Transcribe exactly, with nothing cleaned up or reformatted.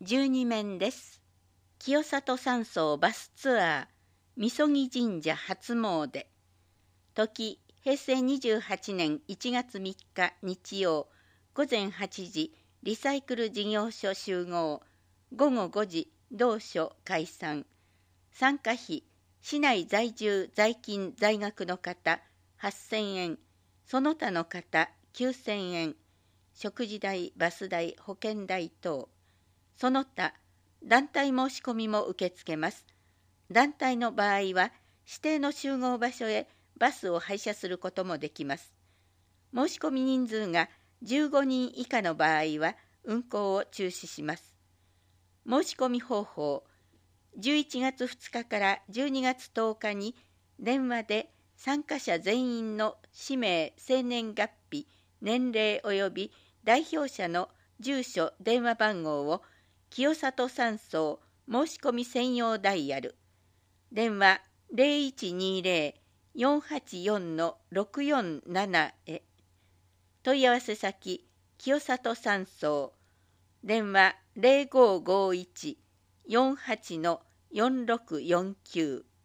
じゅうに面です。清里山荘バスツアー、みそぎ神社初詣。時、平成にじゅうはちねんいちがつみっか日曜、午前はちじ、リサイクル事業所集合。午後ごじ、同所解散。参加費、市内在住在勤在学の方はっせんえん、その他の方きゅうせんえん、食事代、バス代、保険代等。その他、団体申し込みも受け付けます。団体の場合は、指定の集合場所へバスを配車することもできます。申し込み人数がじゅうごにん以下の場合は、運行を中止します。申し込み方法、じゅういちがつふつかからじゅうにがつとおかに電話で参加者全員の氏名、生年月日、年齢及び代表者の住所、電話番号を清里山荘申し込み専用ダイヤル、電話 ゼロいちにゼロ よんはちよん ろくよんなな へ。問い合わせ先、清里山荘、電話 ゼロごごいち よんはち よんろくよんきゅう。